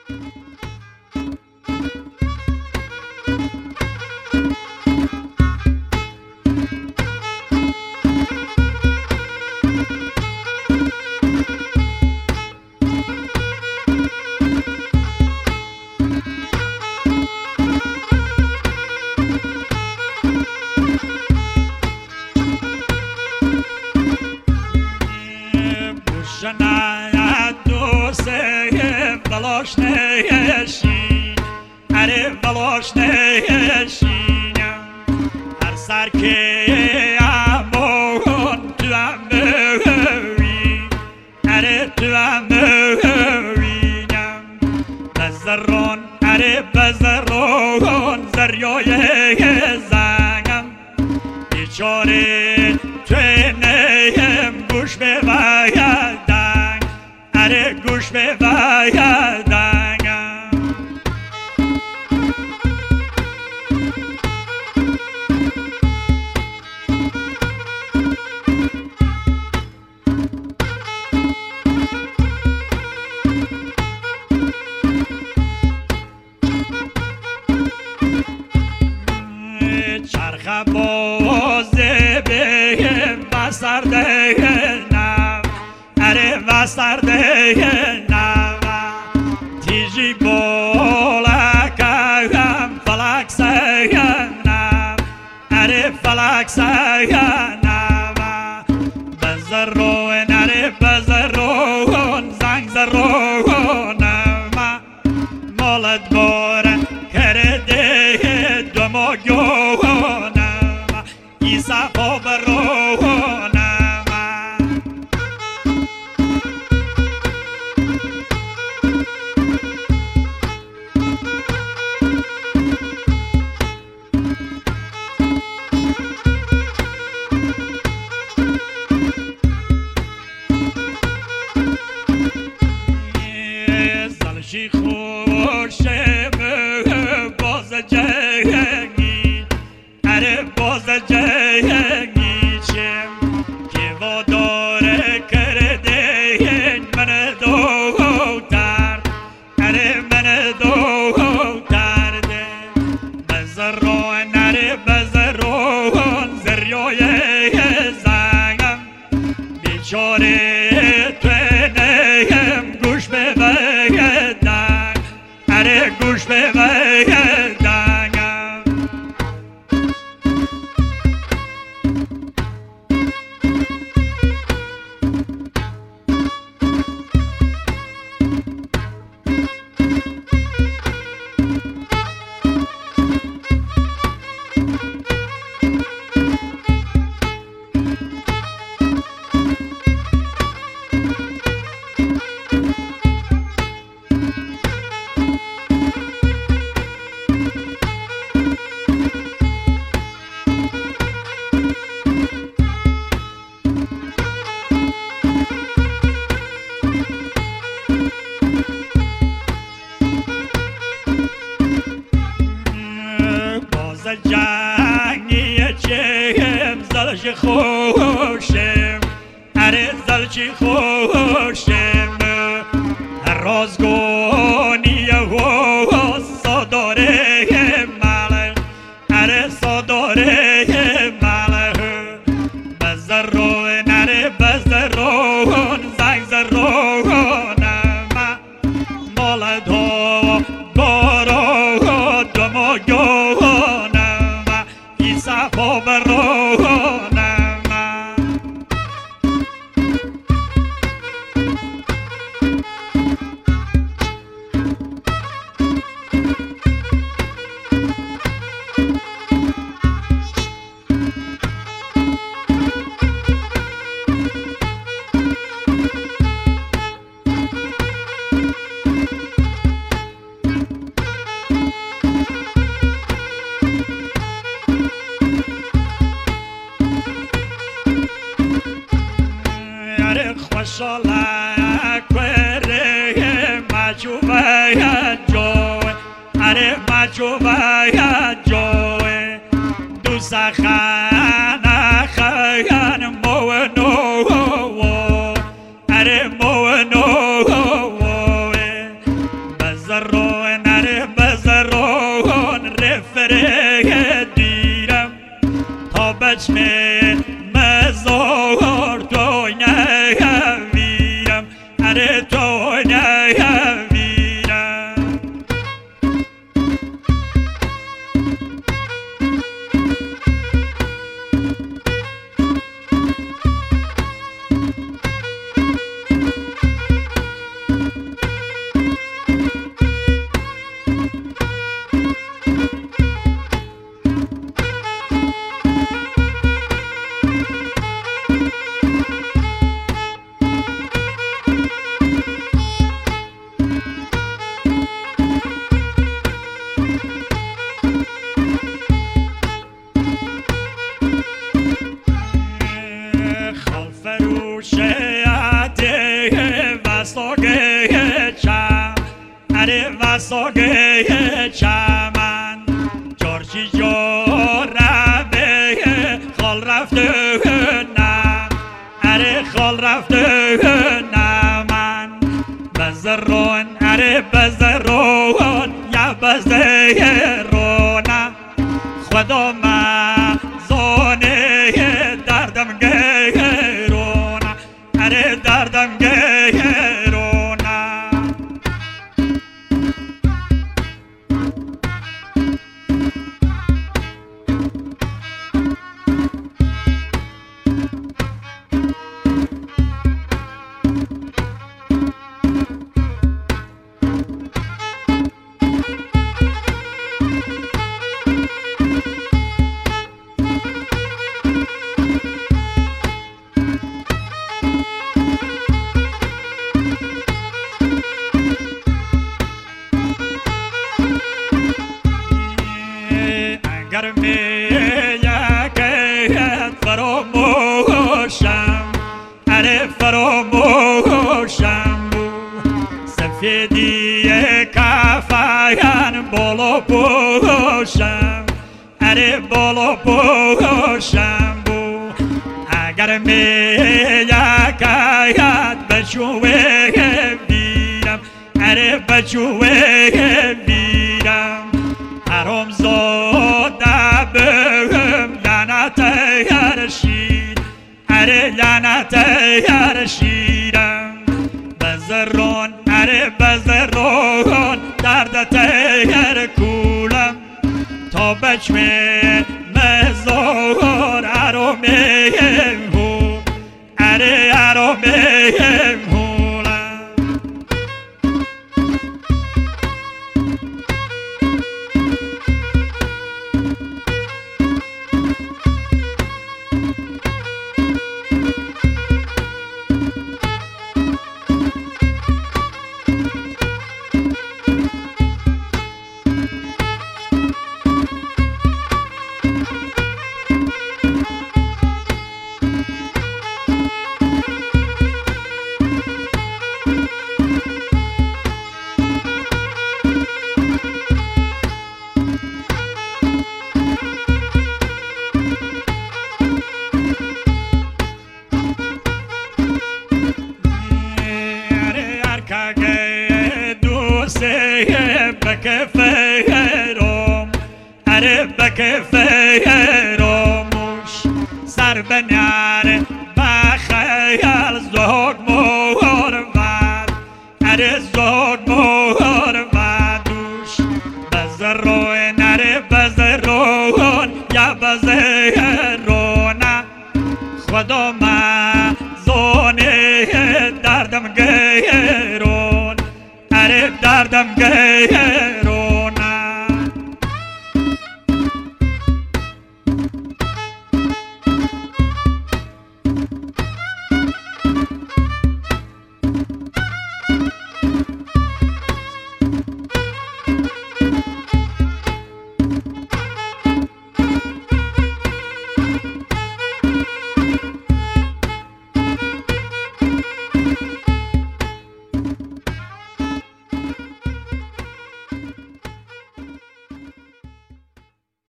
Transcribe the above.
بلاش نیشین اره بلاش نیشینم هر سر که امون تو اموی اره تو اموینم بزرون اره بزرون زریای زنگم بیچاره توی نیم گوش به ویدن اره گوش به ویدن چرخ بازه به بستر دهنم اره بستر دهنم تیجی بولکم فلک سینم اره فلک سینم بزرون اره بزرون زنگ زرونم مالت بارن کرده دمو گونم ایسا خبرونم زلشی خوشه باز جنگی اره باز جنگی چم که واداره کرده من دوتر اره من دوتر ده بزرون اره بزرون زریای زنگم بیچاره توی گوش به ویدن اره گوش به ویدن جنگی چیم زلش خوشم اره زلش خوشم رازگونی و صداره مل اره صداره مل بزرون اره بزرون زنگ زرونم مال دو بارو دمو گونم ایسا خبرونم خوشحالک وره مجوبه جوه اره مجوبه جوه دو سخن خیان مونو اره مونو بزر ساگه چمن جارچی جاره به خال رفته نه اره خال رفته نه من بزرون اره بزرون یا بزرون خدا من زانه دردم گرون اره دردم گرون اگر میگه فراموشم اره فراموشم سفیدی کفاین بالا پوشم اره بالا پوشم اگر میگه بچوه بیرم اره بچوه بیرم حرام زاده بهم لعنت یرشید اره لعنت یرشیدم بزرون اره بزرون دردت یر کولم تا بچمه مزار ارامیم هو اره ارامیم هولم بکفیرم اره بکفیرمش سر بنیاره بخیال زود مورد اره زود موردوش بزرون اره بزرون یا بزرون خدا من زونه دردم گیرون اره دردم گیرون